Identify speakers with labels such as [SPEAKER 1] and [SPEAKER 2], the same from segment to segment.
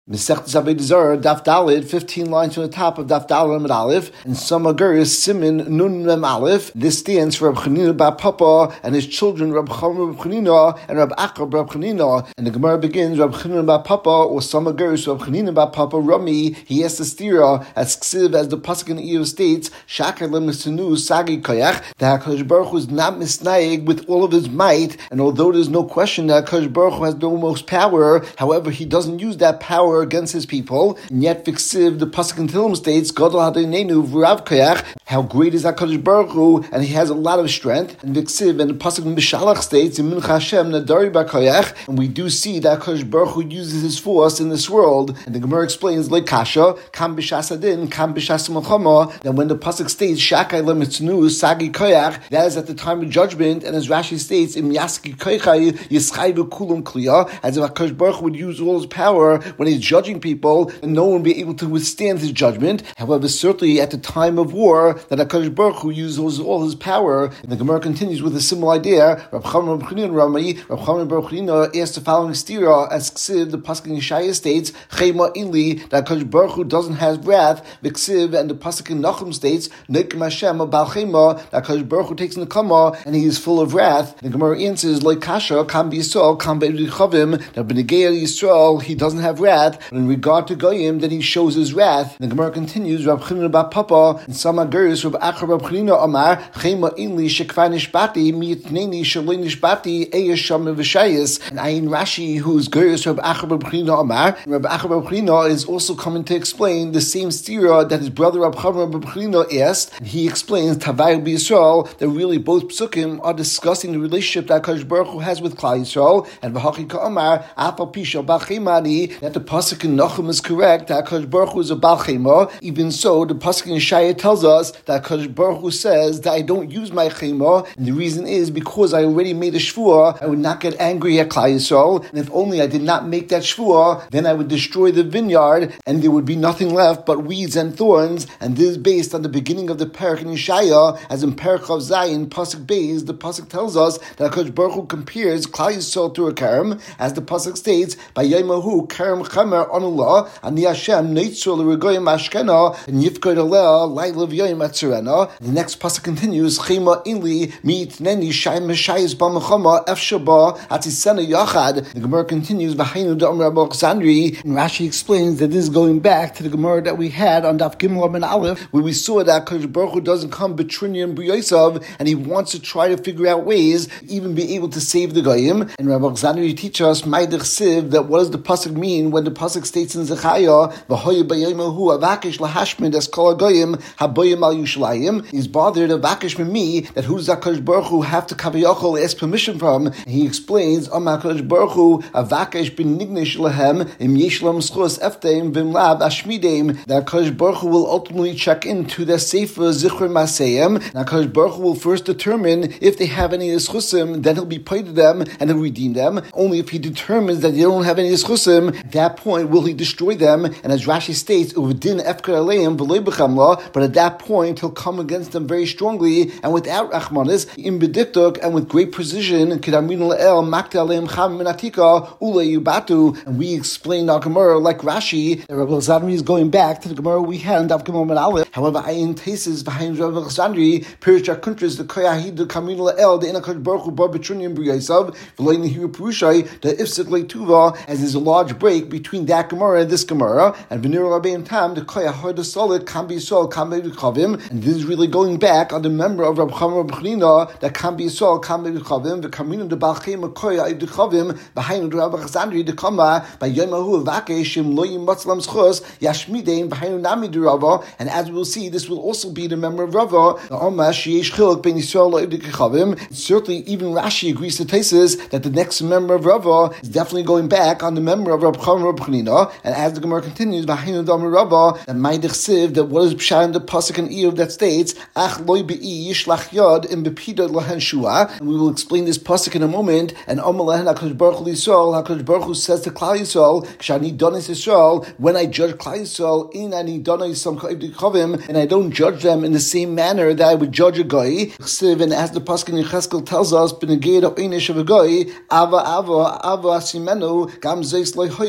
[SPEAKER 1] Mesechtes Avodah Zarah, Daf Daled, 15 lines from the top of Daf Daled Amud Aleph, and Samagur is Simin Nun Mem Aleph. This stands for Reb Chanina Bar Papa and his children Reb Chama Reb Chanina and Reb Achab Reb Chanina. And the Gemara begins, Reb Chanina Bar Papa or Samagur is Reb Chanina Bar Papa Rami. He has the stira as Ksiv, as the pasuk in the Eov states, Shakar Lemisenu Sagi Koyach. That HaKadosh Baruch Hu is not misnaig with all of his might, and although there's no question that HaKadosh Baruch Hu has the most power, however, he doesn't use that power against his people, and yet Fiksiv, the pasuk in Tehillim states, Gadol Hadinenu V'Rav Koyach, how great is HaKadosh Baruch Hu, and he has a lot of strength. And Fiksiv, and the pasuk in Mishalach states, Mincha Hashem Nadari Bar Koyach, and we do see that HaKadosh Baruch Hu uses his force in this world. And the Gemara explains, like Kasha, Kam B'Shas Adin, Kam B'Shas Melchama, that when the pasuk states, Shakai Lemitznu Sagi Koyach, that is at the time of judgment, and as Rashi states, Im Yaski Koychai Yischayvu Kulam Kliya, as if HaKadosh Baruch Hu would use all his power when he's judging people, and no one would be able to withstand his judgment. However, certainly at the time of war, that HaKadosh Baruch Hu uses all his power. And the Gemara continues with a similar idea. Reb Chama Reb Chanina Rami, Reb Chama Reb Chanina asked the following stira, as Ksiv, the pasuk in Yeshaya states, Chema Inli, that HaKadosh Baruch Hu doesn't have wrath. V'Ksiv, and the pasuk in Nachum states, Nekim Hashem Bal Chema, that HaKadosh Baruch Hu takes in the Kama, and he is full of wrath. The Gemara answers, like Kasha, Kam B'Yisrael, Kam B'Yichavim, that B'Negei Yisrael, he doesn't have wrath, but in regard to Goyim, then he shows his wrath. The Gemara continues, Reb Chanina Bar Papa, and Samaguris, Reb Achab Reb Chanina Amar, Chema Inli Shekva Nishbati, Mi'itneni Shaloi Nishbati, Eyesham V'Shayis. And Ayin Rashi, who's Guris Reb Achab Reb Chanina Amar, Reb Achab Reb Chanina is also coming to explain the same stira that his brother Reb Chama Reb Chanina asked. And he explains, Tavai B'Yisrael, that really both psukim are discussing the relationship that HaKadosh Baruch Hu has with Klal Yisrael, and V'Hachi Ka'amar, Afal Pisha Bal Chemani, that the pasuk in Nachum is correct, that HaKadosh Baruch Hu is a Bal Chema. Even so, the pasuk in Yeshaya tells us that HaKadosh Baruch Hu says that I don't use my Chema, and the reason is because I already made a shvuah, I would not get angry at Klal Yisrael, and if only I did not make that shvuah, then I would destroy the vineyard, and there would be nothing left but weeds and thorns. And this is based on the beginning of the parak in Yeshaya, as in Parak of Zayin, pasuk Beis, the pasuk tells us that HaKadosh Baruch Hu compares Klal Yisrael to a karam, as the pasuk states, by Yaimahu karam chamer anullah, ani Hashem neitzur l'regoyim ashkena, and yifkod aleh lailav yoyim atzurena. The next pasuk continues, Chema inli mi'itneni shayim meshayis b'mechama efshaba atzisena yachad. The Gemara continues, v'hainu da'am Rabbi Alexandri, and Rashi explains that this is going back to the Gemara that we had on Daf Gimel and Aleph, where we saw that HaKadosh Baruch Hu doesn't come b'trinyan b'yosav, and he wants to try to figure out ways to even be able to save the goyim. And Rabbi Alexandri teaches us, Ma'idich Siv, that what does the pasuk mean when the pasuk states in Zechariah, v'hoya b'yomahu avakish lahashmid es kol hagoyim haboyim al Yushalayim. He's bothered avakish me, that who does HaKadosh Baruch Hu have to kaviyachol ask permission from? And he explains, HaKadosh Baruch Hu avakish b'nignish lahem im yeshlam schos efteim v'imlav ashmideim. That HaKadosh Baruch Hu will ultimately check into their sefer zichron maseyim. HaKadosh Baruch Hu will first determine if they have any ischusim, then he'll be paid to them and he'll redeem them. Only if he determines that they don't have any ischusim, at that point will he destroy them. And as Rashi states, uvdin efkar aleim v'loy b'chamla, but at that point he'll come against them very strongly and without rachmanis, in bediktuk, and with great precision. Kedamin la'el makta aleim cham minatika ule yubatu. And we explain our Gemara like Rashi, that Rabbi Alexandri is going back to the Gemara we had in Daf Gimel and Aleph. However, ayin tesis behind Rabbi Alexandri, Pirish HaKuntras, the koyahid the kamin la'el the inakad baruch hu bar b'trunyim b'yasav v'loy nehiru perushai the ifsik le'tuva, as there's a large break between that Gemara and this Gemara. And v'nir rabbeim tam the koyahid the solid kam b'yisrael kam b'yichavim, and this is really going back on the member of Reb Chama Reb Chanina that kam b'yisrael kam b'yichavim v'kaminu the balchem koyah b'yichavim b'hainu the Rabbi Alexandri the kama by yomahu vakeshim lo yimatzlam schos yashmidein b'hainu nami the Rava. And as we will see, this will also be the member of Rava, the Omash sheyesh chiluk ben Yisrael lo b'yichavim. Certainly, even Rashi agrees to Taisus that the next member of Rava is definitely going back on the member of Reb Chama Reb Chanina. And as the Gemara continues, v'hainu dam Rava, that Ma'idich Siv, that what is pshat in the pasuk in Eov that states, ach loy be'i yishlach yod im bepida lahen shua. And we will explain this pasuk in a moment. And Omalehen HaKadosh Baruch Hu Yisrael, HaKadosh Baruch Hu says to Klal Yisrael, K'shani donis Yisrael, when I judge Klal Yisrael in ani donai some ka'ivdichavim, and I don't judge them in the same manner that I would judge a guy. And as the pasuk in Yecheskel tells us, b'negei ha'inish of a guy, ava simenu gam zeis loy hoyo ad boy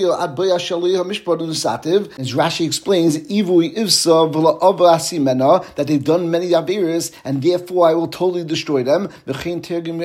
[SPEAKER 1] As Rashi explains, that they've done many averis, and therefore I will totally destroy them. And some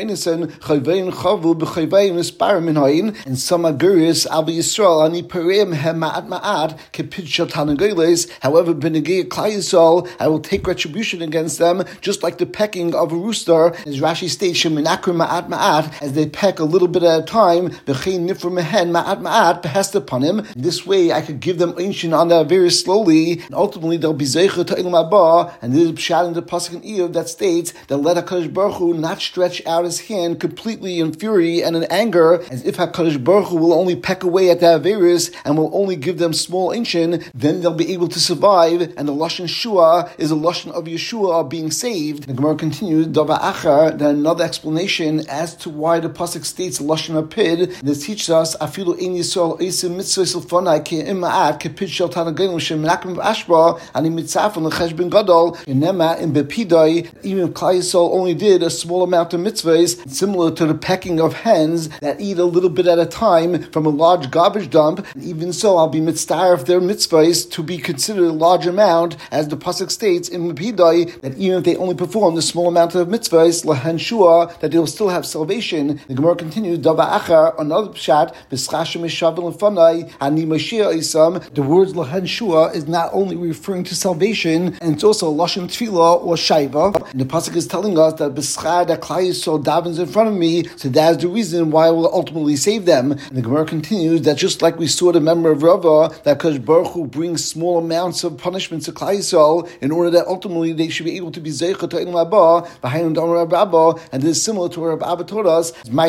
[SPEAKER 1] aguris al Yisrael ani pereim hem ma'at ma'at kepid shel tanageles. However, b'negei Klal Yisrael, I will take retribution against them, just like the pecking of a rooster. As Rashi states, sheminakrim ma'at ma'at, as they peck a little bit at a time. V'chein nifra mehen ma'at ma'at behest upon him. This way, I could give them ancient on that very slowly, and ultimately they'll be zeicha to ilam haba. And this is pshat in the pasuk in Iyov that states that let HaKadosh Baruch Hu not stretch out his hand completely in fury and in anger, as if HaKadosh Baruch Hu will only peck away at the averis and will only give them small ancient, then they'll be able to survive. And the lashon shua is a lashon of Yeshua being saved. The Gemara continues, Dava Achar, then another explanation as to why the pasuk states lashon apid. This teaches us afilu ein Yisrael eisim mitzvah silfonai ki imaat kepid shel tanagelim sheminakim v'ashba ani mitzafon lechesh ben gadol yenema in bepidai. Even if Klal Yisrael only did a small amount of mitzvahs, similar to the pecking of hens that eat a little bit at a time from a large garbage dump, and even so I'll be mitzvah of their mitzvahs to be considered a large amount, as the pasuk states in Mepidai that even if they only perform the small amount of mitzvahs, lahan shua, that they will still have salvation. The Gemara continues, Dava Achar, another pshat, b'schashem eshavil lefanai ani mashiach isam. The words lahan shua is not only referring to salvation, and it's also lashon tefillah or shaiva. And the pasuk is telling us that b'schar that Klal Yisrael davens in front of me, so that is the reason why I will ultimately save them. And the Gemara continues that just like we saw the member of Rava, that Kadosh Baruch Hu brings small amounts of punishments to Klal Yisrael in order that ultimately they should be able to be zeicha to ilam haba, v'hainu damar Rab Abba, and this is similar to what Rab Abba taught us,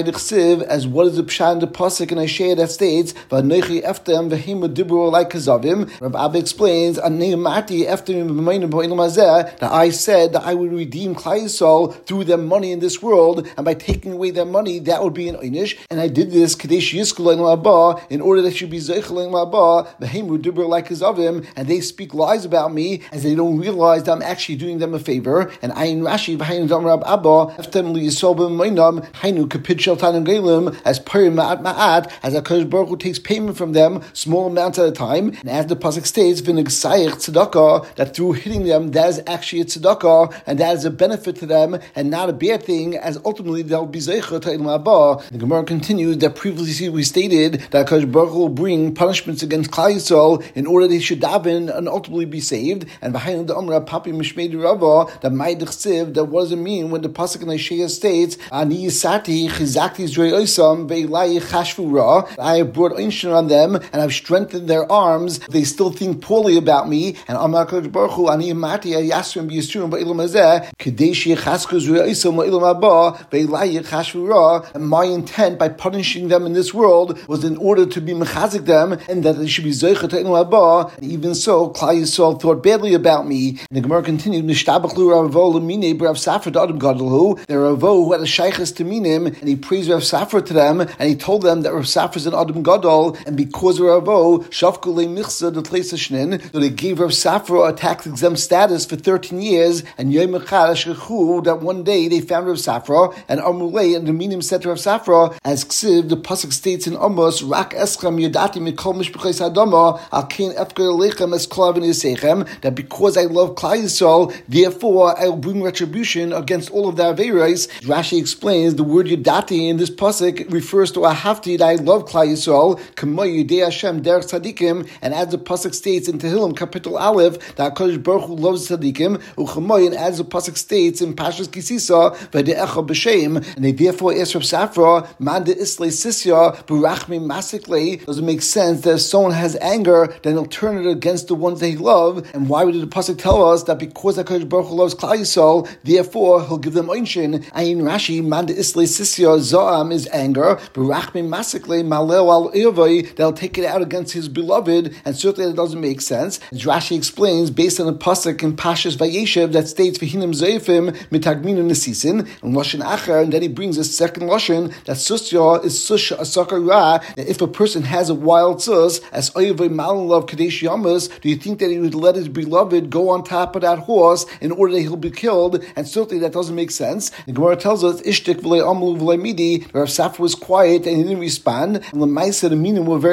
[SPEAKER 1] as what is the pshat in the pasuk in Isaiah that states, v'anochi eftem v'himu dibur like kazavim. Rab Abba explains, anei marti eftem b'mayim b'olam hazeh, that I said that I would redeem Klal Yisrael through their money in this world, and by taking away their money, that would be an einish. And I did this kadesh yizku ilam haba, in order that you be zeicha ilam haba, v'himu dibur like kazavim, and they speak lies about me, as they don't realize that I'm actually doing them a favor. And Ayin Rashi v'hainu dam Rab Abba eftem li yisol b'maynam hainu kapid shel tanagelim, as pari ma'at ma'at, as HaKadosh Baruch Hu takes payment from them small amounts at a time. And as the pasuk states, v'negsayich tzedakah, that through hitting them, that is actually a tzedakah, and that is a benefit to them, and not a bad thing, as ultimately they'll be zeicha to ilam haba. The Gemara continues that previously we stated that HaKadosh Baruch Hu will bring punishments against Klal Yisrael in order they should daven and ultimately be saved. And behind the Amra Papi Mishmei Rava, that Ma'idich that what does it mean when the pasuk in Isaiah states, Ani Yisati Chizakti Zrei Oisam Ve'ilai Chashvu Ra, I have brought ancient on them and I've strengthened their arms. They still think poorly about me. And Amar Kadosh Baruch Hu Ani Mati Yasrim B'Yisrum Ba'ilam Hazeh Kadesh Yechasku Zrei Oisam La'ilam Haba Ve'ilai Chashvu Ra. And my intent by punishing them in this world was in order to be mechazik them and that they should be zeicha to ilam haba. Even so, Klal Yisrael thought badly about me. And the Gemara continued, Nishtabachlu Ravo Lemine Rav Safra to Adam Gadolhu. The Ravo who had a shaychus to Minim, and he praised Rav Safra to them, and he told them that Rav Safra is an Adam Gadol, and because of Ravo, Shavku Le Michza the Tleisa Shnin, so they gave Rav Safra a tax exempt status for 13 years, and Yom Echad Ashkechu, that one day they found Rav Safra, and Amrulei and the Minim said to Rav Safra, as Ksiv, the pasuk states in Amos, Rak Eschem Yadati Mikol Mishpachos Adama, Al Kain Efker Lechem Es Klav Yisechem, that because I love Klal Yisrael, therefore I will bring retribution against all of their averos. Rashi explains the word Yadati in this pasuk refers to Ahavti, that I love Klal Yisrael, K'may Yidei Hashem Derech Tzadikim, and as the pasuk states in Tehillim Kapitel Aleph, that HaKadosh Baruch Hu loves Tzadikim, Uchamay, and as the pasuk states in Pashas Kisisa, V'de'echa B'Shem, and they therefore asked Rav Safra, Manda Islay Sisya, Barachmi Masikle, does it make sense that if someone has anger, then he'll turn it against the ones that he loves? And why would the pasuk tell us that because HaKadosh Baruch Hu loves Klal Yisrael, therefore he'll give them einshin? Ayin Rashi, Manda Islay Sisya, Zoam is anger, Barachmi Masikle, Maleo al Irvai, they'll take it out against his beloved, and certainly that doesn't make sense. As Rashi explains, based on a pasuk in Pashas Vayeshev that states, V'hinim Zeifim, Mitagminu Nesisin, and Lashon Achar, and then he brings a second Lashon, that Susya is Sush Asakar Ra, that if a person has a wild sus, as Oyevay Malalav Kadesh Yamas, do you think that he would let his beloved go on top of that horse in order that he'll be killed? And certainly that doesn't make sense. The Gemara tells us, Ishtik v'lei amlu v'lei midi, Rav Safra was quiet and he didn't respond, and the Maisa, the meaning were very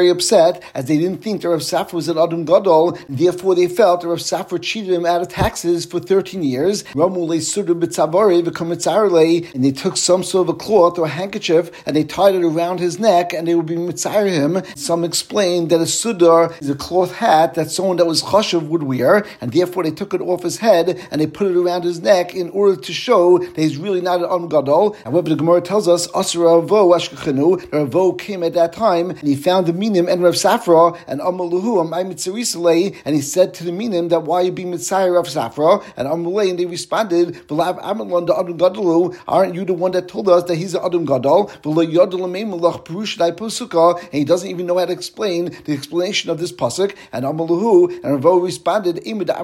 [SPEAKER 1] very upset as they didn't think that Rav Safra was an Adam Gadol, and therefore they felt that Rav Safra cheated him out of taxes for 13 years. And they took some sort of a cloth or a handkerchief and they tied it around his neck and they would be mitzayir him. Some explained that a sudar is a cloth hat that someone that was chashuv would wear, and therefore they took it off his head and they put it around his neck in order to show that he's really not an Adam Gadol. However, the Gemara tells us Asra Ravo Ashkechenu, Ravo came at that time and he found the Minim and Rav Safra and Amaluhu Amay Mitzarisale, and he said to the Minim that why are you being mitzayir Rav Safra? And Amalei, and they responded, V'lav Amalon the Adam Gadolu, aren't you the one that told us that he's an Adam Gadol? And he doesn't even know how to explain the explanation of this pasuk. And Amaluhu and Ravo responded,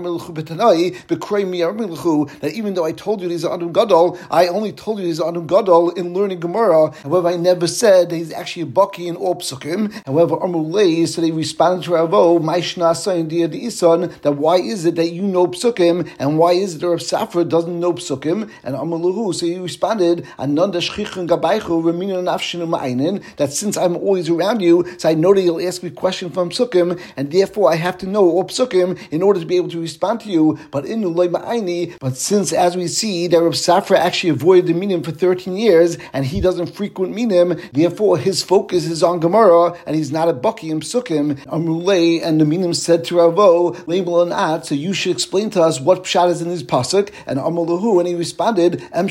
[SPEAKER 1] that even though I told you he's an Adam Gadol, I only told you he's an Adam Gadol in learning Gemara. However, I never said that he's actually a baki in all psukim. However, Amalei, so they responded to Ravo, that why is it that you know psukim and why is it that Rav Safra doesn't know psukim? And Amaluhu, so he responded, that since I'm always around you, so I know that you'll ask me questions from psukim, and therefore I have to know all psukim in order to be able to respond to you. But since, as we see, that Rav Safra actually avoided the minim for 13 years, and he doesn't frequent minim, therefore his focus is on Gemara, and he's not a baki in psukim. Amrulay and the minim said to Ravo, label an at, so you should explain to us what pshat is in his pasuk. And Amalahu, and he responded, that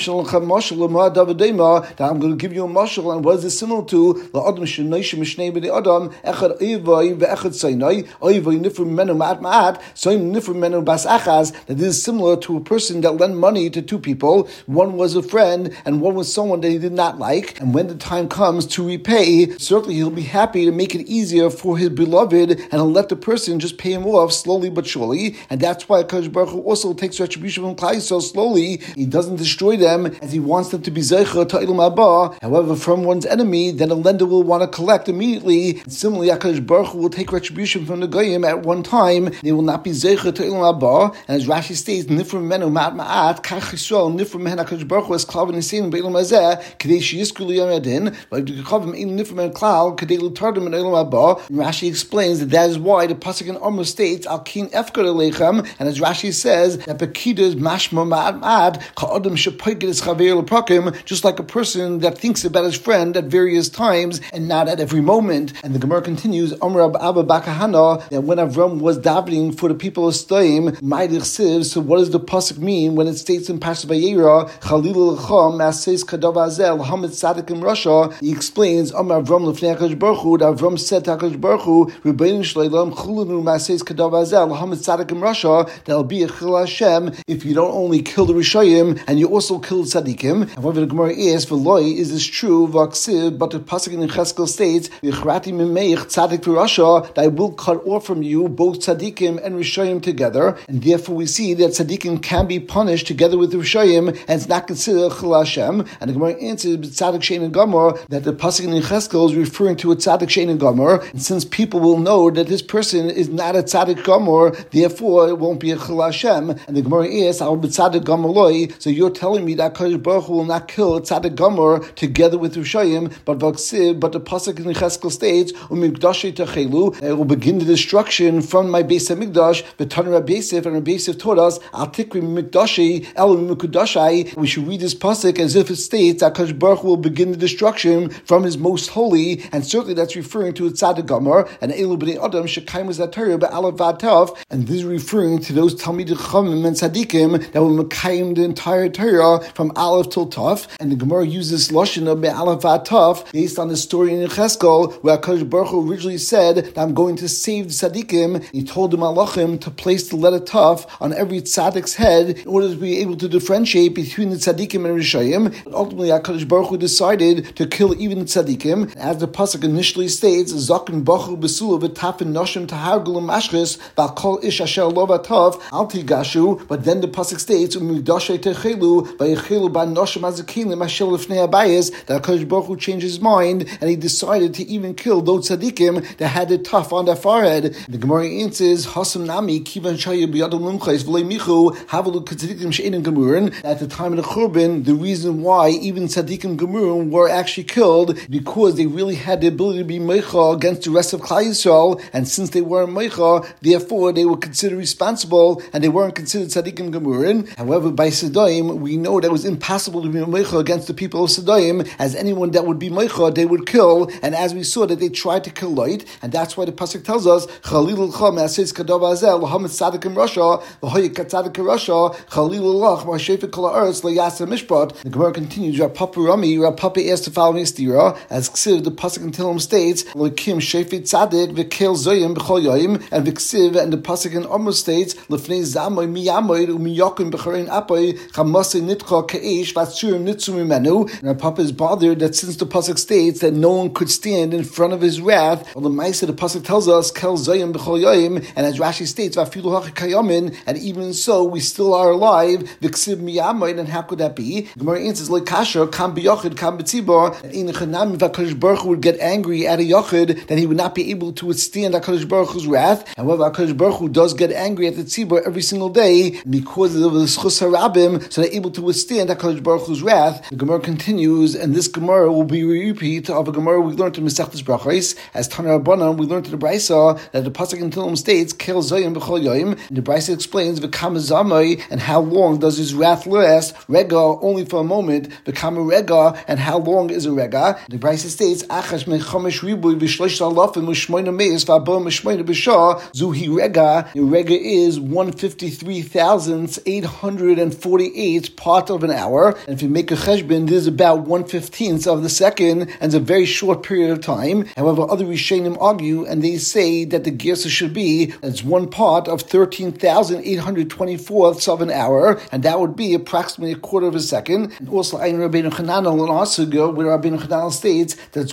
[SPEAKER 1] I'm going to give you a mashal, and what is it similar to? That this is similar to a person that lent money to two people. One was a friend, and one was someone that he did not like. And when the time comes to repay, certainly he'll be happy to make it easier for his beloved, and he'll let the person just pay him off slowly but surely. And that's why Kadosh Baruch Hu also takes retribution from Klal Yisrael slowly. He doesn't destroy them as he wants them to be zeicher to Ilam Haba. However, from one's enemy, then a lender will want to collect immediately. And similarly, Kadosh Baruch Hu will take retribution from the goyim at one time. They will not be zeicher to Ilam Haba. And as Rashi states, Nifrim Menu Ma'at Ma'at Kach Yisrael Nifrim Mehen Kadosh Baruch Hu es Klav Nisim Beilam Hazeh Kadei Sheyizkru Liyamadin. But Kavim Ein Nifrim Men Klal Kadei Lutardim in Ilam Haba. Rashi explains that is why the pasuk in Amr states Al Kin Efkar Aleichem. And as Rashi says that Bekida is Mashma Ma'at Ma'at Ka'adam Shepoiged is Chaver Leprakim, just like a person that thinks about his friend at various times and not at every moment. And the Gemara continues, Amr Abba Bakahana, that when Avram was davening for the people of Stoim, Ma'idich Siv, so what does the pasuk mean when it states in Parashat Vayera, Chalil L'cham, Maseis Kadav Azel, Hamid Sadik in Russia? He explains, Amr Avram L'fnei HaKadosh Baruch Hu, that Avram said to HaKadosh Baruch Hu, Rebbeinu Shleilam, Chulinu Maseis Kadav Azel, Hamid Sadik in Russia, that'll be a Chil Hashem if you don't only kill the Rishayim and you also kill the Tzadikim. However, the Gemara asks, V'loi, is this true? V'aksiv, but the pasuk in Cheskel states, V'chrati Mimeich Tzadik Russia, that I will cut off from you both Tzadikim and Rishayim together, and therefore we see that Tzadikim can be punished together with the Rishayim, and it's not considered Chil Hashem. And the Gemara answers, Tzadik Shein and Gomer, that the pasuk in Cheskel is referring to a Tzadik Shein and Gomer, and since people will know that this person is not a Tzadik Gomer, therefore it won't be a Chil Hashem. And the Gemara asks, I'll be Tzadik Gomer Loi, so you're telling me that Kadosh Baruch Hu will not kill a Tzadik Gomer together with Rishayim, but the pasuk in Cheskel states, Umikdashei Techelu, it will begin the destruction from my Beis Hamikdash. V'Tanu Rabbi Yosef, and Rabbi Yosef taught us, Al Tikri Mikdashei El Mikudashai. We should read this pasuk as if it states that Kadosh Baruch Hu will begin the destruction from His most holy, and certainly that's referring to a Tzadik Gomer, and Elu B'nei Adam Shekayim was that Torah B'Alav V'Tav, and this is referring to those Talmidei Chachamim and Tzadikim that will Mekayim the entire Torah from Aleph till Tav. And the Gemara uses lashon of B'Alav V'Tav based on the story in Cheskel where Kadosh Baruch Hu originally said that I'm going to save the Tzadikim. He told the Malachim to place the letter Tav on every Tzaddik's head in order to be able to differentiate between the Tzadikim and Rishayim. But ultimately, Kadosh Baruch Hu decided to kill even the Tzadikim. As the pasuk initially states, Zaken Bachu Besula V'Tafin Noshim Tahargul Mashchis V'Kol Ish Asher Lo V'Tav Al Tigashu. But then the pasuk states, Umigdashei Techelu V'Yechelu Ba Noshim Azakinim Asher Lefnei Abayis, that Kadosh Baruch Hu changed his mind and he decided to even kill those tzaddikim that had it tough on their forehead. The Gemara answers, Hasam Nami Kivan Shaya B'Yadam Lumchais V'Lei Michu Havalu Tzaddikim She'enim Gemurin. At the time of the Churban, the reason why even tzaddikim Gemurin were actually killed because they really had the ability to be meichel Meicha against the rest of Klal Yisrael, and since they weren't Meicha, therefore they were considered responsible, and they weren't considered tzaddikim gemurin. However, by Sodom, we know that it was impossible to be Meicha against the people of Sodom, as anyone that would be Meicha, they would kill, and as we saw that they tried to kill Lot, and that's why the pasuk tells us, Chalil l'cha me'asis kadav hazel l'hamet tzaddikim rasha l'hoyik tzaddikim rasha Chalil l'ach ma'ashefet kol ha'aretz l'yasa mishpat. The Gemara continues, Rav Papa asked the following stira, as Ksiv, the pasuk in Tehillim states, L'kim shefet tzaddik v'kel zoyim b'chol yoyim, and Ksiv, and the pasuk in Amos states, L'fnei zamoy miyamoy u'miyakim b'charein apoy chamasei nitcha ka'esh v'atzurim nitzu mimenu. And Rav Papa is bothered that since the pasuk states that no one could stand in front of his wrath, well, the Maisa, the pasuk tells us, Kel zoyim b'chol yoyim, and as Rashi states, V'afilu hachi kayamin, and even so, we still are alive, V'ksiv miyamoy, and how could that be? The Gemara answers, Like kasher, kam b'yochid, kam b'tzibor, and in Chanam, if HaKadosh Baruch Hu would get angry at a yochid, then he would not be able to withstand HaKadosh Baruch Hu's wrath. However, HaKadosh Baruch Hu does get angry at the tzibor every single day because of the schus harabim, so they're able to withstand HaKadosh Baruch Hu's wrath. The Gemara continues, and this Gemara will be a repeat of a Gemara we learned in Masechtas Brachos. As Tana Rabbanan, we learned in the Brisa that the pasuk in Tehillim states, Kel zoyim b'chol yoyim, and the Brisa explains v'kama zamai, and how long does his wrath last? Rega, only for a moment. V'kama rega, and how long is a rega? The Brisa states, Achash mechamesh ribuy v'shlosh alafim u'shmoina meis v'abom u'shmoina b'shah zuhi rega. The rega is 153,848 part of an hour, and if you make a cheshbon, this is about 1/15 of the second, and it's a very short period of time. However, other Rishonim argue, and they say that the gersa should be as one part of 13,824ths of an hour, and that would be approximately a quarter of a second. And also, Ayin Rabbeinu Chananel in Asuga, where Rabbeinu Chananel states that's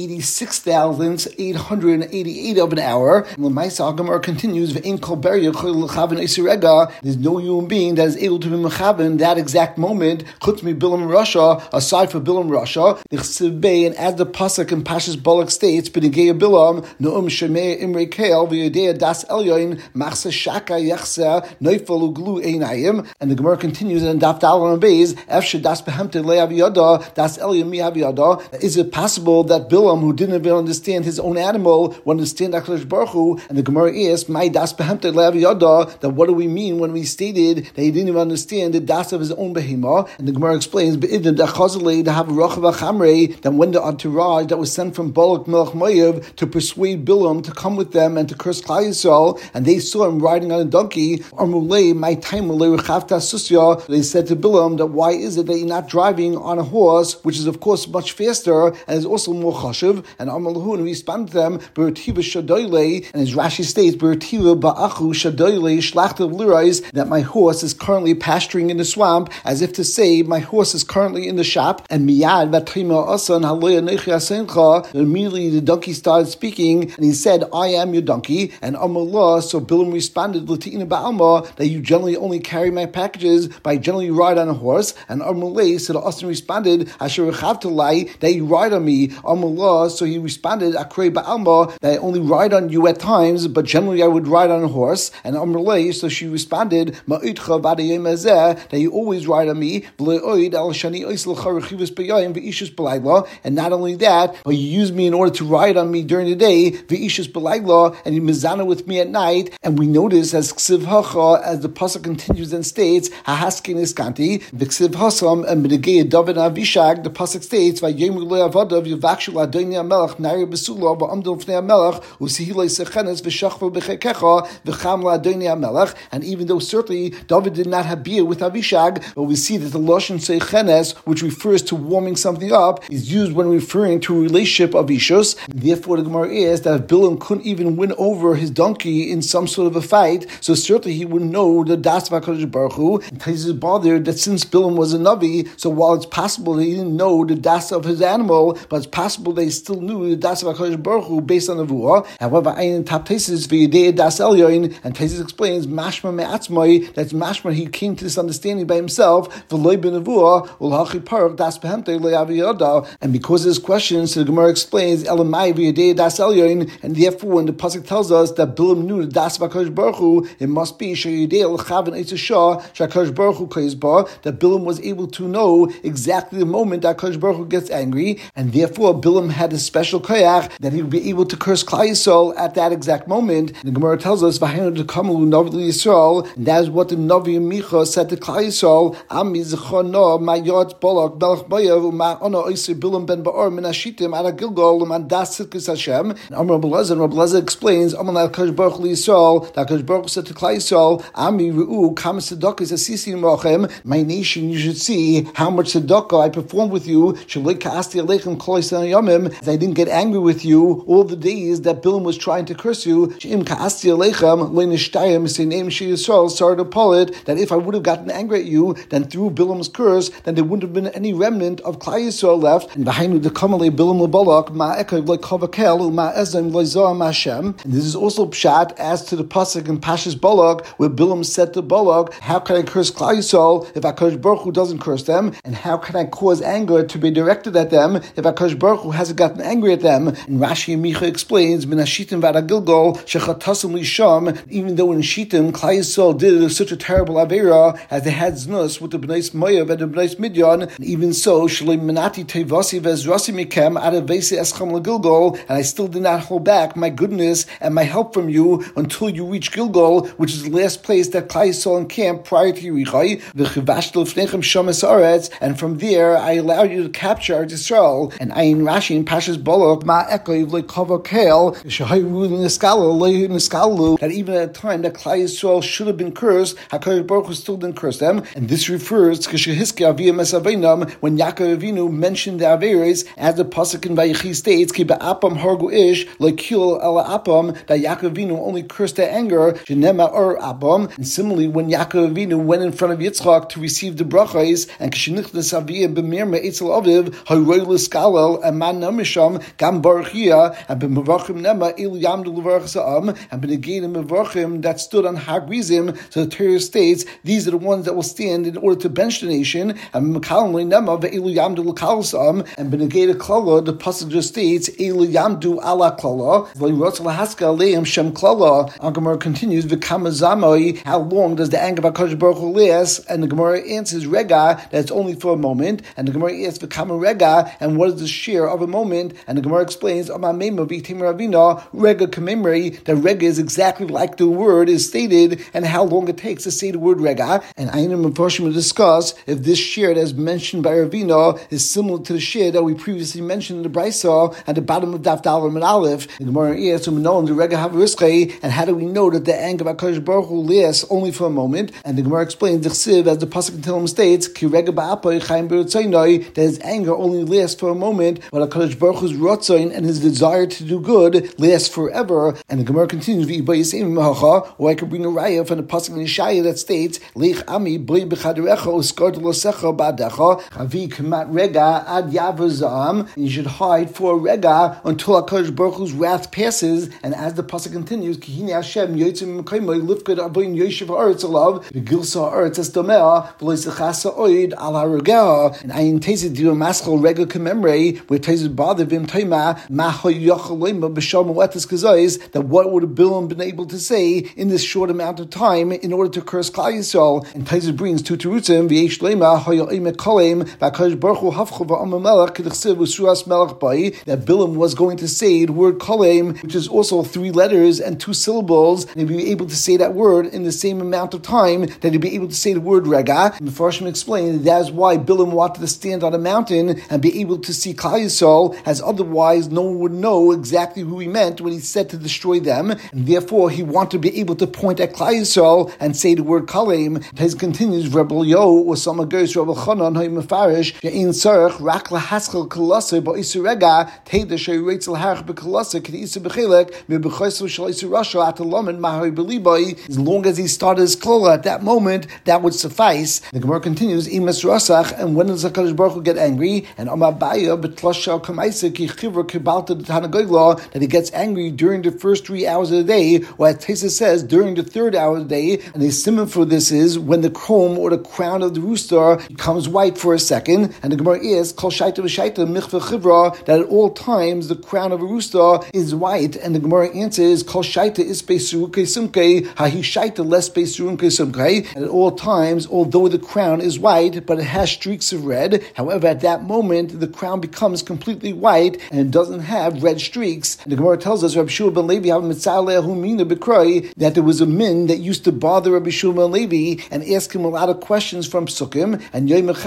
[SPEAKER 1] 186,888 of an hour. And the Maisa Gemara continues, Ve'in kol beria chol l'chaven eser rega. There's no human being that is able to be mechaven that exact moment. Chutz mi Bilam Rasha, aside for Bilam Rasha, and as the pasuk in Pashas Balak states, B'negei Bilam Noam Shemei Imrei Kel v'Yodei Das Elyon Machsa Shaka Yachsa Neifel Uglu Einayim. And the Gemara continues in Daf Daled Beis, Efshe Das Behemte Le Aviyada Das Elyon Mi Aviyada. Is it possible that Bilam, who didn't even understand his own animal, would understand HaKadosh Baruch Hu? And the Gemara asks, My Das Behemte Le Aviyada. That what do we mean when we stated that he didn't even understand the das of his own behema? And the Gemara explains, Be'idin Dachazale to have a Rochav Achamrei, that when the entourage that was sent from Balak Melech Moav to persuade Bilam to come with them and to curse Klal Yisrael, and they saw him riding on a donkey, Amulei, my time they said to Bilam that why is it that you're not driving on a horse, which is of course much faster and is also more chashuv? And Amalhun responded to them, Bertiva Shadoyle, and as Rashi states, Bertiva Ba'achu Shadoyle Shlachtav Lirais, that my horse is currently pasturing in the swamp, as if to say, my horse is currently in the shop, and Miyad Vatrima Asan Haloya Nechia Sencha, immediately the donkey started speaking, and he said, I am your donkey, and Amallah, so Bilam responded, Latina Ba'alma, that you generally only carry my packages, but I generally ride on a horse, and Amallah, so the Asan responded, Asher Rechavtalai, that you ride on me, Amallah, so he responded, Akrei Ba'alma, that I only ride on you at times, but generally I would ride on a horse, and Amallah, so she responded, Ma'itcha Vadayim Azeh, that you always ride on me, and not only that, but you use me in order to ride on me during the day, v'ishus b'layla, and you mizana with me at night. And we notice as ksiv hacha, as the pasuk continues and states, hahaskin iskanti, v'ksiv hasam, and b'negei David Avishag, the pasuk states, v'yemu le'avadav yavakshu l'adoni hamelech nari b'sula ba'amdol fnei hamelech u'sihilei sechenes v'shachvo b'chekecha v'cham l'adoni hamelech. And even though certainly David did not have beer with Avishag, but we see that the lashon sechenes, which refers to warming something up, is used when referring to a relationship of ishus. Therefore, the Gemara is that if Bilam couldn't even win over his donkey in some sort of a fight, so certainly he would know the das of HaKadosh Baruch Hu. And Taisus is bothered that since Bilam was a Navi, so while it's possible that he didn't know the das of his animal, but it's possible that he still knew the das of HaKadosh Baruch Hu based on the Nevuah. However, Ayin Tap Taisus v'yedei das elyon, and Taisus explains mashma me'atzmai, that's mashma he came to this understanding by himself. V'loy b'nevuah ulhachi parach das behemte le'aviyada. And because of this question, so the Gemara explains elamai v'yedei das elyon, and therefore when the pasuk tells us that Bilam knew the das of HaKadosh Baruch Hu, it must be sheyedei l'chaven eitzashah sh'HaKadosh Baruch Hu koyes ba, that Bilam was able to know exactly the moment that HaKadosh Baruch Hu gets angry, and therefore Bilam had a special koyach Mashgiach that he would be able to curse Klal Yisrael at that exact moment. And the Gemara tells us, "V'hainu dekamalu Navi Yisrael," and that is what the Navi Micha said to Klal Yisrael. Ami zechano mayot bolak belch bayav u'ma'ana oiser bilam ben ba'or min hashitim ara Gilgal u'mandas tzidkus Hashem. And Amar Rabbi Lezer explains, Amar Kadosh Baruch Hu Yisrael, that Kadosh Baruch Hu said to Klal Yisrael, Ami ru'u kama tzedakos asisi mochem, my nation, you should see how much tzedakah I performed with you. Shalei ka'asti aleichem kol yisrael yomim, I didn't get angry with you all the days that Bilam was trying to curse you. She'im ka'asti aleichem lo nishtayim seinem she Yisrael started to pull it, that if I would have gotten angry at you, then through Bilam's curse, then there wouldn't have been any remnant of Klal Yisrael left. And behind the kamalei Bilam lebalak ma'ekav like kavakel u'ma'ezem loizoam Hashem. And this is also pshat as to the pasuk in Pashas Balak, where Bilam said to Balak, how can I curse Klal Yisrael if HaKadosh Baruch Hu doesn't curse them? And how can I cause anger to be directed at them if HaKadosh Baruch Hu hasn't gotten angry at them? And Rashi and Micha explains, Min Hashitim v'ad Gilgal shechatasam lisham, even though in Shittim, Klal Yisrael did such a terrible avera as they had znus with the Bnei Moav and the Bnei Midyan, and even so, Shalei Menati Tevasi v'ezrasi mikem ad v'ese escham l'Gilgal, and I still did not hold back my goodness and my help from you until you reach Gilgal, which is the last place that Klal Yisrael encamped prior to Yerichai. V'chivashtu l'fnechem shamas aretz, and from there I allowed you to capture Eretz Yisrael. And Ayin Rashi in Pashas Balak ma eklev lekavakel shehayu niskalu, that even at a time that Klal Yisrael should have been cursed, HaKadosh Baruch Hu still didn't curse them. And this refers to Shehizkiah Aviyam Esavinam, when Yaakov Avinu mentioned the Averes, as the pasuk in Vayechi states, Ki ba'apam hargu ish lekil ala apam, that Yaakov Avinu only cursed their anger, Shenema or apam. And similarly, when Yaakov Avinu went in front of Yitzchak to receive the brachos, and Kshenichnas Aviyah b'mir me'etzel aviv haroy l'skalel and man namisham gam barachia and b'mavachim nema il yamdu l'varach sa'am and b'negedim mavachim that stood on Hagrizim. So the Torah states these are the ones that will stand in order to bench the nation. And mekalim le'nema ve'ilu yamdu l'kal sa'am and b'negeda klala, the pasuk just states ilu yamdu ala klala v'yirotz lahaska le'im shem klala. Our Gemara continues v'kama zamoi, how long does the anger of HaKadosh Baruch Hu last? And the Gemara answers rega, that it's only for a moment. And the Gemara asks v'kama rega, and what is the share of a moment? And the Gemara explains amamema v'tim ravina rega kamemri, that rega is exactly like the word is stated, and how long it takes to say the word rega. And Ayin and Mephoshim will discuss if this share that is mentioned by Ravina is similar to the share that we previously mentioned in the Brisa at the bottom of Daf Dalet and Aleph. The Gemara asks the rega havriskei, and how do we know that the anger of HaKadosh Baruch Hu lasts only for a moment? And the Gemara explains the chsiv, as the pasuk in Tehillim states, ki rega ba'apay chayim b'rotzaynai, that his anger only lasts for a moment, but HaKadosh Baruch Hu's rotzayn and his desire to do good lasts forever. And the Gemara continues, or I could bring a raya from the pasuk in Yeshaya that states, Leich ami b'li b'chaderecha uskart losecha ba'adecha chavi kamat rega ad yavazam. You should hide for a rega until HaKadosh Baruch Hu's wrath passes. And as the pasuk continues, Kihine Hashem yotzim mekayimai lifkad aboin yoshev ha'aretz alav v'gilsa ha'aretz es domea v'loisachasa oid al ha'regah. And Ayin Tezid do a maschal rega commemorate where Tezid bothered vim taima ma ha'yachalema b'sham u'etes kazais, that what would have Bilam been able to say in this short amount of time in order to curse Klal Yisrael. And Tezid brings two terutzim v'yesh lema ha'ya'im kolem v'akadosh baruch hu hafcha v'am melech k'dechsev v'suras melech bai, that Bilam was going to say the word kolem, which is also 3 letters and 2 syllables, and he'd be able to say that word in the same amount of time that he'd be able to say the word rega. And the Mephoshim explained that is why Bilam wanted to stand on a mountain and be able to see Klal Yisrael, as otherwise no one would know exactly who he meant when he said to destroy them, and therefore he wanted to be able to point at Klal Yisrael and say the word kolem. Tez continues, Rebel Yo or some goes Rebel Chanan hay mefarish ye'in sarach rak lahaskal kolase ba'isur rega teda she'yitzel harach bekolase k'isur bechelek me'bechaysu sh'isur rasha at alamin mahari belibai. As long as he started his klola at that moment, that would suffice. The Gemara continues, Imas rasach, and when does HaKadosh Baruch Hu get angry? And Amabaya betloshal kamaisa ki chivra kibalta t'hanagogla, that he gets angry during the first 3 hours of the day, or as Tesa says, during the 3rd hour of the day. And the simon for this is when the chrome or the crown of the rooster becomes white for a second. And the Gemara is kol shaita v'shaita michva chivra, that at all times the crown of a rooster is white. And the Gemara answers kol shaita is pesurunke sumke hahi shaita less pesurunke sumke. And at all times, although the crown is white, but it has streaks of red. However, at that moment the crown becomes completely white, and it doesn't have red streaks. And the Gemara tells us Rabbi Shua ben Levi that there was a min that used to bother Rabbi Shua ben Levi and ask him a lot of questions from Sukkim. And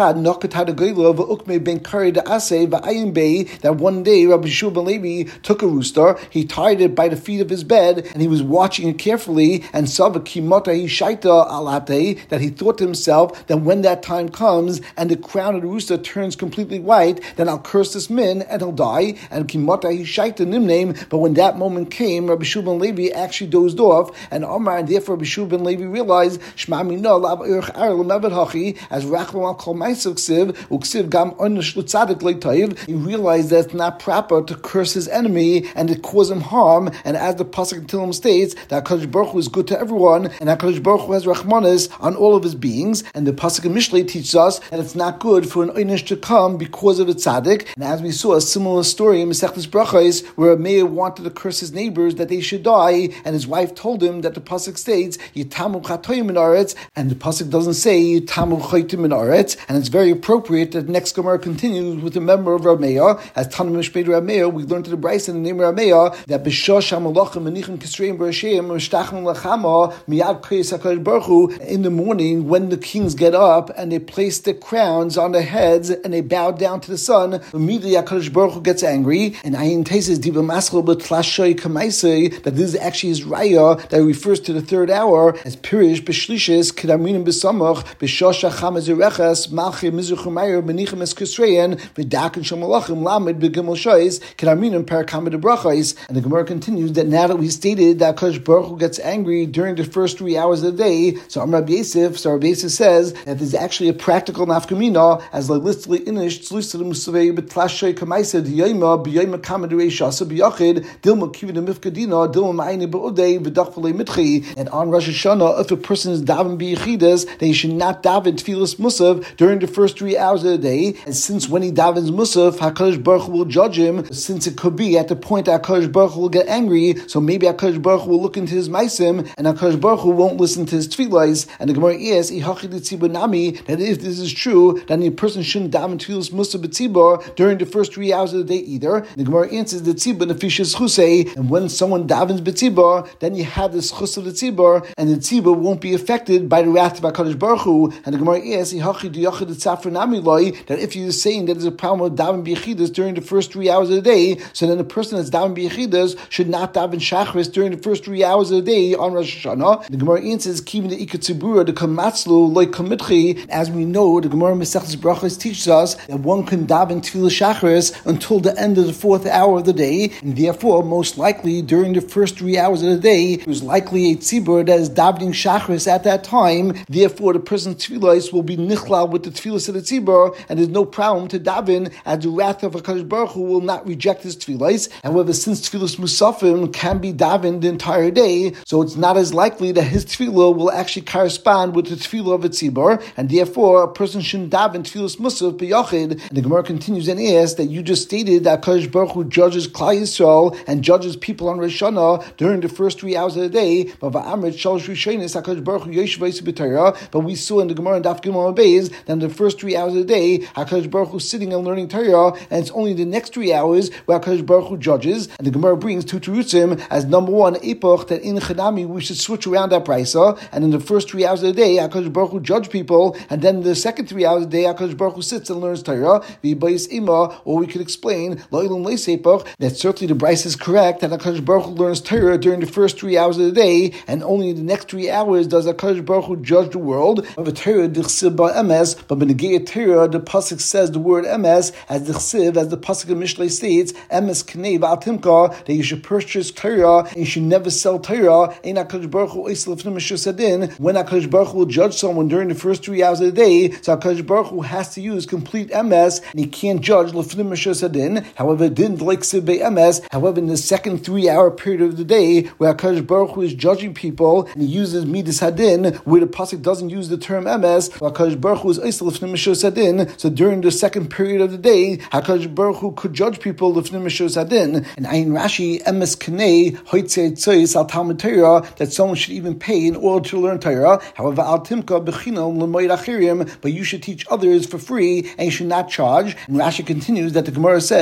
[SPEAKER 1] that one day Rabbi Shua ben Levi took a rooster, he tied it by the feet of his bed, and he was watching it carefully, and saw that he thought to himself that when that time comes and the crown of the rooster turns completely white, then I'll curse this min and he'll die. And but when that moment came, Rabbi Shua ben Levi actually dozed off, and therefore Rabbi Shua ben Levi realized as he realized that it's not proper to curse his enemy and to cause him harm. And as the pasuk in Tehillim states, that HaKadosh Baruch Hu is good to everyone, and HaKadosh Baruch Hu has rachmanis on all of his beings. And the pasuk in Mishlei teaches us that it's not good for an einish to come because of a tzaddik. And as we saw a similar story in Masechtas Brachos, where a mayor wanted to curse his neighbors that they should die, and his wife told him that the pasuk states Yitamu chatoim in aretz, and the pasuk doesn't say Yitamu chaytim in aretz. And it's very appropriate that the next Gemara continues with a member of Rav Meir. As Tanam Mishpei Rav Meir, we learned to the Bryce in the name of Rav Meir that b'shosh hamalachim menichem kisreim b'rasheim mishtachim lachama miyad koyes HaKadosh Baruch Hu. In the morning, when the kings get up and they place their crowns on their heads and they bow down to the sun, immediately HaKadosh Baruch Hu gets angry. And Ayin Tesis Diva Maschel b'tlashay kamaisei, that this is actually his raya that refers to the third hour as Pirish b'shlishis kedaminim b'samach b'shosh hacham ezireches malchi mizuchumayir benichem es kisrein v'dakin shamalachim lamed b'gimel shoyis kedaminim parakamid brachos. And the Gemara continues that now that we stated that HaKadosh Baruch Hu gets angry during the first 3 hours of the day, so Rabbi Yosef says that there's actually a practical nafkamina as listly inish tzlusad musavei b'tlashay kamaisa d'yayma b'yayma kamadurei shasa b'yachid dilma kivin mifkadina dilma ma'ayne b'odei v'dachvalei mitchi. And on Rosh Hashanah, if a person is daven b'yichidas, then he should not daven tefillas musav during the first 3 hours of the day. And since when he davens musav, HaKadosh Baruch Hu will judge him, since it could be at the point that HaKadosh Baruch Hu will get angry, so maybe HaKadosh Baruch Hu will look into his maisim, and HaKadosh Baruch Hu won't listen to his tefillas. And the Gemara is that if this is true, then the person shouldn't daven tefillas musav b'tzibur during the first 3 hours of the day either. The Gemara answers the tzibur nefishas chusei, and when someone davens b'tzibur, then you have the chus of the tzibur, and the tzibur won't be affected by the wrath of HaKadosh Baruch Hu. And the Gemara is that if you're saying that there's a problem with daven b'yichidas during the first 3 hours of the day, so then the person that's daven b'yichidas should not daven shachris during the first 3 hours of the day on Rosh Hashanah. The Gemara answers kivin the ikatzibura the kamatzlu loy kamitchi. As we know, the Gemara Masechtas Brachos teaches us that one can daven tefillah shachris until the end of the 4th hour of the day, and therefore most likely during the first 3 hours of the day it was likely a tzibur that is davening shachris at that time. Therefore the person's tefillas will be nichlal with the tefillas of the tzibur, and there's no problem to daven, as the wrath of HaKadosh Baruch Hu will not reject his tefillas. However, since tefillas musafim can be davened the entire day, so it's not as likely that his tefillah will actually correspond with the tefillah of a tzibur, and therefore a person shouldn't daven tefillas musaf b'yachid. And the Gemara continues and asks that you just stated that HaKadosh Baruch Hu judges Klal Yisrael and judges people on Rosh Hashanah during the first 3 hours of the day, but we saw in the Gemara in Daf Gimel Beis that in the first 3 hours of the day HaKadosh Baruch Hu is sitting and learning Torah, and it's only the next 3 hours where HaKadosh Baruch Hu judges. And the Gemara brings two terutzim as number one, epoch, that in Chanami we should switch around that brisa, and in the first 3 hours of the day HaKadosh Baruch Hu judge people, and then in the second 3 hours of the day HaKadosh Baruch Hu sits and learns Torah. Or we could explain that certainly the brisa is correct that HaKadosh Baruch Hu learns Torah during the first 3 hours of the day, and only in the next 3 hours does HaKadosh Baruch Hu judge the world. But in the Negei Torah, the pasuk says the word emes as the chsiv, as the pasuk of Mishlei states, emes knei ba'al timka, that you should purchase Torah and you should never sell Torah. Ein HaKadosh Baruch Hu oisel lefnim mishus. When HaKadosh Baruch Hu will judge someone during the first 3 hours of the day, so HaKadosh Baruch Hu has to use complete emes, and he can't judge lefnim mishus. However, didn't like siv be emes. However, in the second 3 hour period of the day, where HaKadosh Baruch Hu is judging people and he uses midas hadin, where the pasuk doesn't use the term emes, HaKadosh Baruch Hu is oisel lefnim mishus. So during the second period of the day, HaKadosh Baruch Hu could judge people lefnim mishus hadin. And Ayin Rashi emes knei hoitzei tzois al talmud Torah, that someone should even pay in order to learn Torah. However, al timka bechinam l'moed achirim, but you should teach others for free and you should not charge. And Rashi continues that the Gemara said didn't like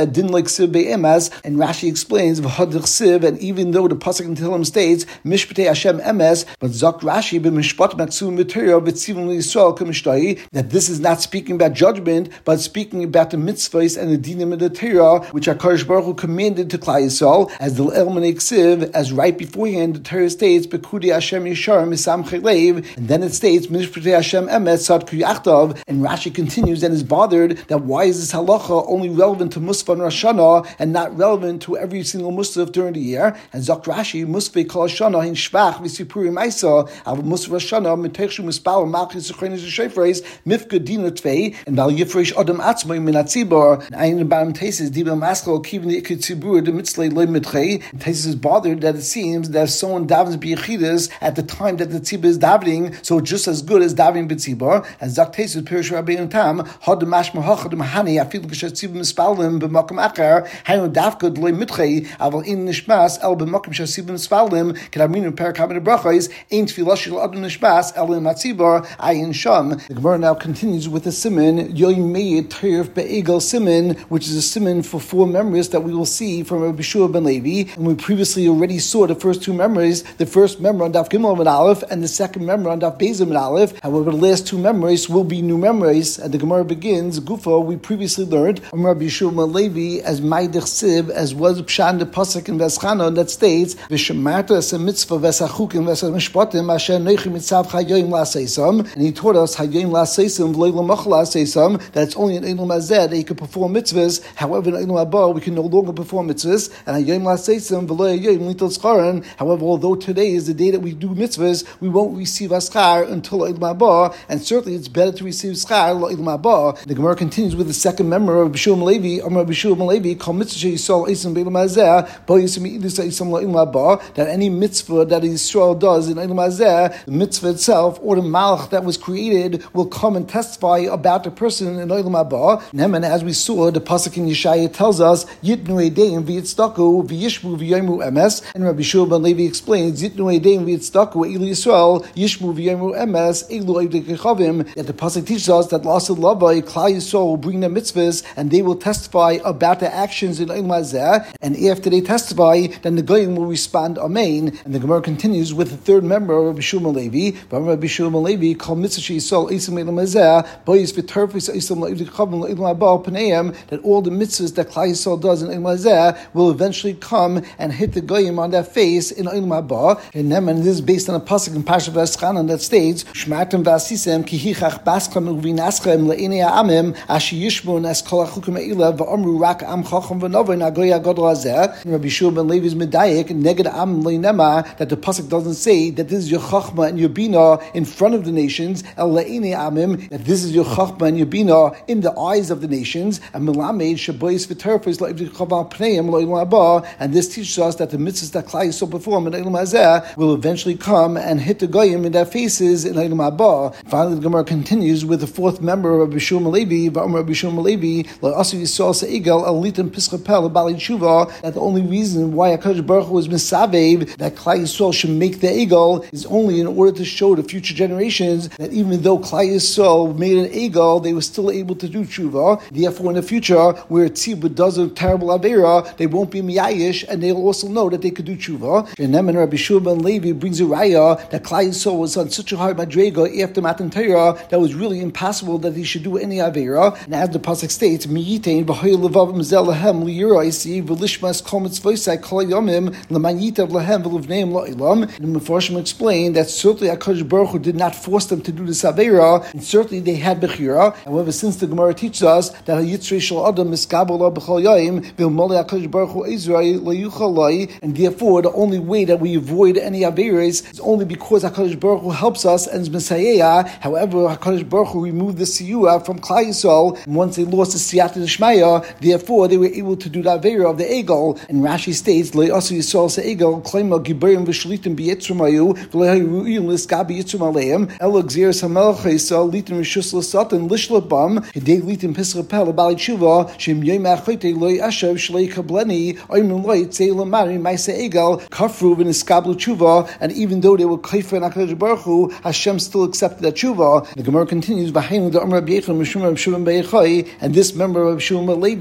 [SPEAKER 1] And Rashi explains, and even though the pasuk in Tehillim states Mishpatei Hashem Emes, but Zok Rashi b'Mishpat Maksum B'Torah B'Tzivim L'Yisrael K'Mishtari, that this is not speaking about judgment, but speaking about the mitzvahs and the dinim of the Torah, which HaKadosh Baruch Hu commanded to Klal Yisrael, as the Elmanei Ksiv, as right beforehand the Torah states B'Kudei Hashem Yishar Misam Chelev, and then it states Mishpatei Hashem Emes Sad Kuyachtav, and Rashi continues and is bothered that why is this halacha only relevant to Musaf and Rosh Hashanah and not relevant to every single Musaf during the year? And Zok Rashi Musaf Kol Hashanah in Shvach V'Sipuri Maisa Av Musaf Rosh Hashanah Mitechshu Mispal Malchus Zechrenis Shefreis Mifka Dina Tvei and Val Yifresh Adam Atzmai Min Atzibor and Ayin Bam Tesis Dibel Maskal Kivin Ikut Tzibur the Mitzlei Loy Mitchei. Tesis is bothered that it seems that if someone davens b'Yechidas at the time that the tzibur is davening, so just as good as davening b'tzibur. And Zok Tesis Pirish Rabbeinu Tam Had Mash Mahachad Mahani Afil Geshet Tzibur Mispalim b'Makom Achar Hainu Davkod Loy Mitchei Aval In Nishmas El b'Makom Shasibur Mispalim Kedaminu Perakam Brachos Ein Tfilah Shel Adam Nishmas El Matzibur Ayin Sham. The Gemara now continues with the siman Yoimei Terf Be'egel siman, which is a siman for 4 memories that we will see from Rabbi Shua ben Levi. And we previously already saw the first 2 memories, the first memory on Daf Gimel and Aleph, and the second memory on Daf Beis and Aleph. However, the last 2 memories will be new memories, and the Gemara begins. Gufa, we previously learned from Rabbi Shua ben Levi as Maidich Siv, as was Pshan the Pasuk in Veschana that states V'Shemarta as a mitzvah Vesachukim Vesamishpatim Asher Neichi Mitzav Hayoim Laseisam, and he taught us Hayoim Laseisam V'Leilam Machal Laseisam, that it's only in Eilam Hazeh that you can perform mitzvahs. However, in Eilam Haba we can no longer perform mitzvahs, and Hayoim Laseisam V'Lo Hayoim Lital Skaran. However, although today is the day that we do mitzvahs, we won't receive Aschar until Eilam Haba, and certainly it's better to receive Schar Eilam Haba. The Gemara continues with the second memory of Rabbi Shua ben Levi. Rabbi Shua ben Levi Kol Mitzvah Yisrael Eisam B'Eilam Hazeh Bo Yisam Yidus Eisam L'Eilam Haba, that any mitzvah that Yisrael does in Eilam Hazeh, the mitzvah itself or the malach that was created will come and testify about the person in Eilam Haba. And as we saw, the pasuk in Yeshaya tells us Yitnu Edeim V'Yitzdaku V'Yishmu V'Yomu Emes, and Rabbi Shua ben Levi explains Yitnu Edeim V'Yitzdaku Elu Yisrael Yishmu V'Yomu Emes Elu Eidekechavim, that the pasuk teaches us that L'asad Lavai Klal Yisrael will bring their mitzvahs and they will testify about their actions in Eilam Hazeh, and after they testify, then the Goyim will respond Amen. And the Gemara continues with the third member of Rabbi Shua ben Levi. Rabbi Shua ben Levi Kol Mitzvah Yisrael Eisam Eilam Hazeh Boyis V'Terfis Eisam L'Eidekechavim L'Eilam Haba Pneim, that all the mitzvahs that Klal Yisrael does in Eilam Hazeh will eventually come and hit the Goyim on their face in Eilam Haba. And this is based on a pasuk in Parshat V'Eschanan that states Shmartem V'Asisem Ki Hichach Baschem U'Vinaschem Le'enei Ha'amim Asher Yishmu Nes Kol HaChukim Ha'ila V'Omru Rak Am Chacham V'Nover Nagoy HaGadol Hazeh. Rabbi Shua ben Levi is medayik neged am le'nema, that the pasuk doesn't say that this is your chachma and your bina in front of the nations, el le'inei amim, that this is your chachma and your bina in the eyes of the nations, and melamed shabois v'terfos la'ivdichaval pneim lo'ilum haba, and this teaches us that the mitzvahs that Klal Yisrael perform in Eilam Hazeh will eventually come and hit the goyim in their faces in Eilam Haba. Finally, the Gemara continues with the fourth member of Rabbi Shua ben Levi, Rabbi Shua ben Levi, la'asu Yisrael se'igel alitim piskapel bali tshuva, that the only reason why HaKadosh Baruch Hu was misavev that Klal Yisrael should make the egel is only in order to show the future generations that even though Klal Yisrael made an egel, they were still able to do tshuva. Therefore, in the future, where tzibur does a terrible avera, they won't be miyayish, and they'll also know that they could do tshuva. And then Rabbi Shua ben Levi brings a raya that Klal Yisrael was on such a hard madrega after Matan Torah that was really impossible that he should do any avera. And as the pasuk states, miyitain b'hoy levavim zelahem liyiraisi v'lishmas kol mitzvosai kol yomim l'manyitav lahem v'livneim la'ilam. And the Mefarshim explained that certainly HaKadosh Baruch Hu did not force them to do this avera, and certainly they had bechira. However, since the Gemara teaches us that Yitzrei shel Adam miskabel la b'chol yom v'molei HaKadosh Baruch Hu Ezrei leyuchal lai, and therefore the only way that we avoid any averas is only because HaKadosh Baruch Hu helps us and is Messiah. However, HaKadosh Baruch Hu removed the siyua from Klal Yisrael, and once they lost the siyata d'shmaya, therefore they were able to do the avera of the egel. And Rashi states, "Lo yasu Yisrael se'egel klema giberim v'shlitim b'yitzrum ayu v'lehay ru'im l'ska b'yitzrum aleim elo gzeres hamelach Yisrael litim rishus l'satan lishlabam hidei litim pisrapel b'ali tshuva shem yom achote lo yashav shlei kableni oimim lo yitzei l'mari ma'ase egel kafru v'niskablu tshuva." And even though they were kaifa and HaKadosh Baruch Hu, Hashem still accepted that tshuva. The Gemara continues, "V'hainu the Amar B'Yechon Mishum Rav Shimon B'Yechai," and this member of Shimon Levi is similar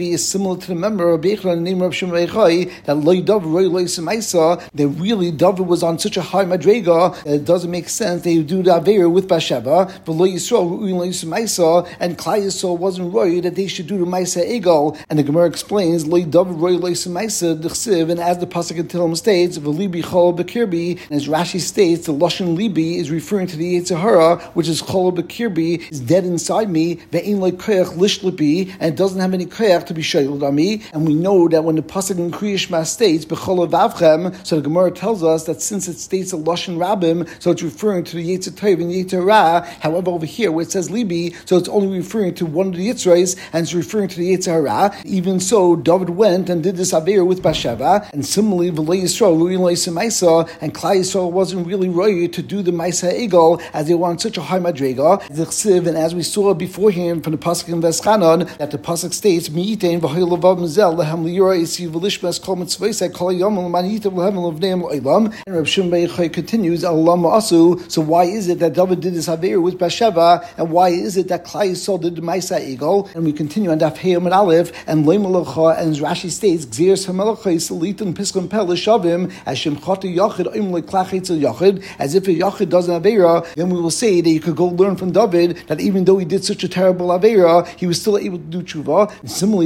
[SPEAKER 1] similar to the member of Bechra named Rav Shimon Echai, that Loi David Roy Loi Semaisa, that really David was on such a high madrega that it doesn't make sense they would do the Aveira with Bathsheba, but Loi Yisrael Ru'in Loi Semaisa, and Klai Yisrael wasn't Roy that they should do the Maisa Egal. And the Gemara explains Loi David Roy Loi Semaisa D'chsiv, and as the pasuk in Tehillim states, V'libi Chol B'kirbi, and as Rashi states, the Lashon Libi is referring to the Yetzer Hara, which is Chol B'kirbi, is dead inside me, Ve'in Loi Koyach Lishlipi, and it doesn't have any koyach to be shayld on me. And we know that when the pasuk in Kriya Shema states B'chol Avavchem, so the Gemara tells us that since it states a Lashon Rabim, so it's referring to the Yetzer Tov and Yetzer Ra. However, over here where it says Libi, so it's only referring to one of the Yitzrais, and it's referring to the Yetzer Hara. Even so, David went and did this Aveir with Bathsheba, and similarly, V'lei Yisrael Ru'in Loi Semaisa, and Klai Yisrael wasn't really roy to do the Maisa Egel as they were on such a high madrega. And as we saw beforehand from the pasuk in Veschanan, that the pasuk states Mi'itein v'hoy levav mizel lehem liyura isi v'lishmas kol mitzvayse kol yom l'manita v'lehem l'vneim l'olam. And Reb Shimon Bar Yochai continues Alam Asu. So why is it that David did this Aveir with Bathsheba, and why is it that Klai Yisrael did the Maisa Egel? And we continue on Daf Hey Amud Aleph, and Loi Melacha, and as Rashi states Gzeres HaMelacha Yisalitin Piskim Pel L'Shavim as Shemchata Yachid Oim L'Klachetz Yachid, as if a Yachid does an Aveira, then we will say that you could go learn from David that even though he did such a terrible Aveira, he was still able to do tshuva. And similarly,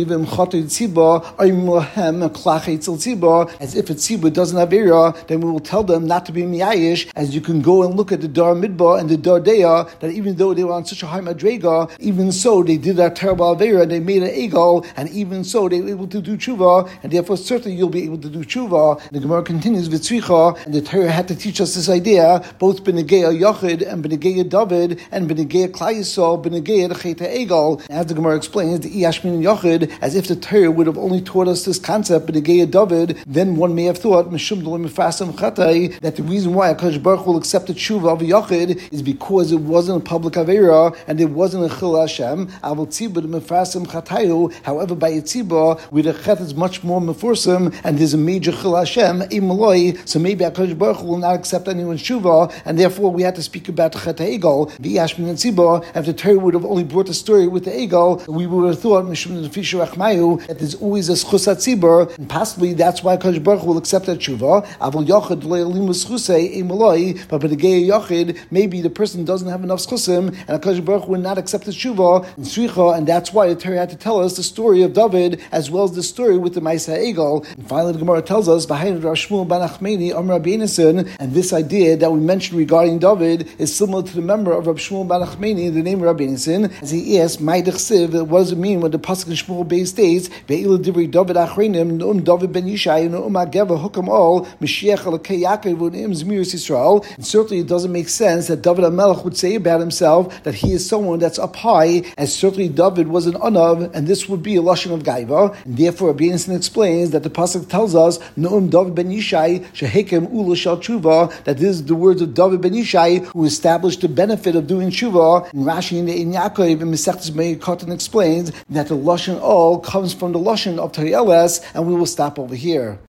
[SPEAKER 1] as if a tzibah doesn't have Aveira, then we will tell them not to be miyayish, as you can go and look at the Dar Midbar and the Dar Deya, that even though they were on such a high madrega, even so they did that terrible Aveira, they made an egal, and even so they were able to do tshuva, and therefore certainly you'll be able to do tshuva. And the Gemara continues with Tzricha, and the Torah had to teach us this idea, both B'negei Yachid and B'negei David and B'negei Klai Yisrael, B'negei Cheta Egal. As the Gemara explains, the Iyashmin Yachid, as if the Torah would have only taught us this concept, B'negei David, then one may have thought Mishum D'Lo Mifasam Chatai, that the reason why HaKadosh Baruch Hu will accept the tshuva of a Yachid is because it wasn't a public Aveira and it wasn't a Chil Hashem. Avol Tzibah Mifasam Chatayu. However, by a Tzibah, where the Chet is much more Meforsim and there's a major Chil Hashem, Imaloi, so maybe HaKadosh Baruch Hu will not accept anyone's tshuva, and therefore we had to speak about the Chet Egal, the Yashmin and Tzibah. If the Torah would have only brought the story with the Egal, we would have thought Mishum Nefisha Rachmayu that there's always a Schus HaTzibah, and possibly that's why HaKadosh Baruch Hu will accept that tshuva. Avol Yachid Le'elim Schusei Imaloi, but the Gei Yachid, maybe the person doesn't have enough Schusim, and HaKadosh Baruch Hu would not accept the tshuva and Sricha, and that's why the Torah had to tell us the story of David as well as the story with the Maisa Egal. And finally, the Gemara tells us behind Rav Shmuel ben Achmeni Amar Rabbi Yonasan, and this idea that we mentioned regarding David is similar to the member of Rav Shmuel ben Achmeni, the name of Rabbi Yonasan, as he asked, "My dechsiv, what does it mean when the pasuk in Shmuel Beis states ve'ila divrei David achreinim neum David ben Yishai neum Ageva hukam all Mashiach alakei Yaakov u'neim Zmiris Yisrael?" And certainly it doesn't make sense that David HaMelech would say about himself that he is someone that's up high, as certainly David was an Anav, and this would be a lashon of Gaiva. And therefore, Rabbi Yonasan explains that the pasuk tells us Noam David ben Yishai shehekem ula shal tshuva, that this is the words of David ben Yishai who established the benefit of doing tshuva. And Rashi in the In Yaakov in Masechtas Meir Katan explains that the lashon all comes from the lashon of Tayeles, and we will stop over here.